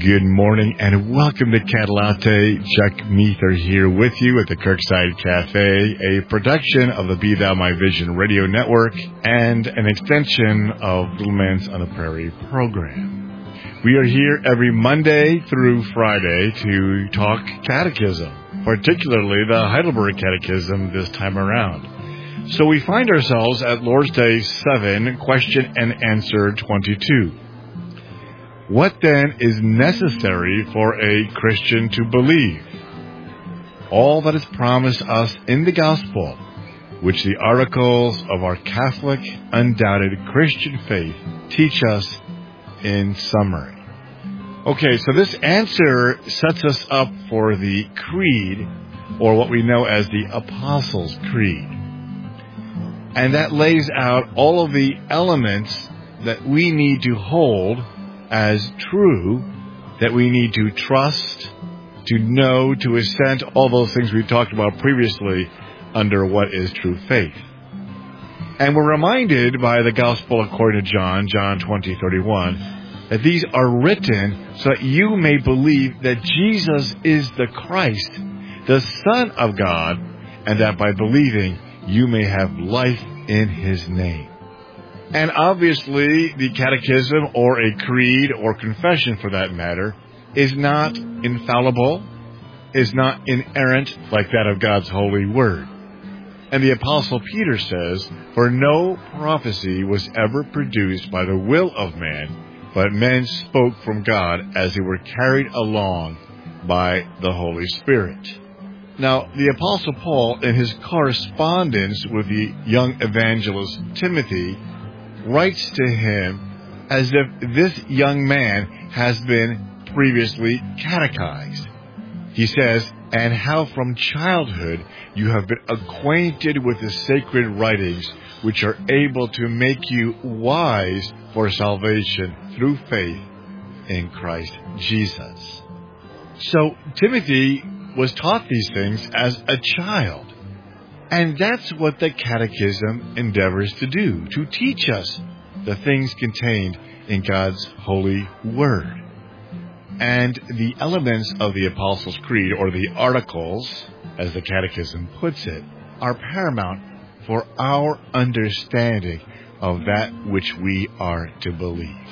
Good morning and welcome to Cat Latte. Chuck Meether here with you at the Kirkside Cafe, a production of the Be Thou My Vision radio network and an extension of Little Man's on the Prairie program. We are here every Monday through Friday to talk catechism, particularly the Heidelberg Catechism this time around. So we find ourselves at Lord's Day 7, question and answer 22. What then is necessary for a Christian to believe? All that is promised us in the gospel, which the articles of our Catholic, undoubted Christian faith teach us in summary. Okay, so this answer sets us up for the Creed, or what we know as the Apostles' Creed. And that lays out all of the elements that we need to hold as true, that we need to trust, to know, to assent, all those things we talked about previously under what is true faith. And we're reminded by the Gospel according to John 20:31, that these are written so that you may believe that Jesus is the Christ, the Son of God, and that by believing you may have life in His name. And obviously, the catechism, or a creed, or confession for that matter, is not infallible, is not inerrant like that of God's holy word. And the Apostle Peter says, "For no prophecy was ever produced by the will of man, but men spoke from God as they were carried along by the Holy Spirit." Now, the Apostle Paul, in his correspondence with the young evangelist Timothy, writes to him as if this young man has been previously catechized. He says, "And how from childhood you have been acquainted with the sacred writings, which are able to make you wise for salvation through faith in Christ Jesus." So Timothy was taught these things as a child. And that's what the Catechism endeavors to do, to teach us the things contained in God's holy word. And the elements of the Apostles' Creed, or the articles, as the Catechism puts it, are paramount for our understanding of that which we are to believe.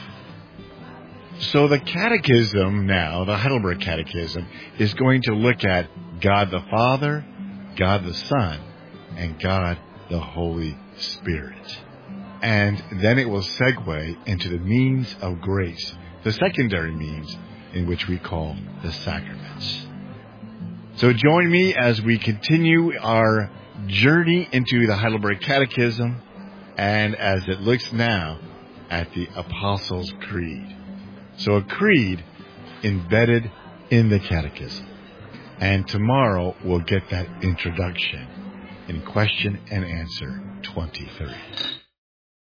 So the Catechism now, the Heidelberg Catechism, is going to look at God the Father, God the Son, and God the Holy Spirit. And then it will segue into the means of grace, the secondary means in which we call the sacraments. So join me as we continue our journey into the Heidelberg Catechism, and as it looks now at the Apostles' Creed. So a creed embedded in the Catechism. And tomorrow we'll get that introduction in question and answer 23.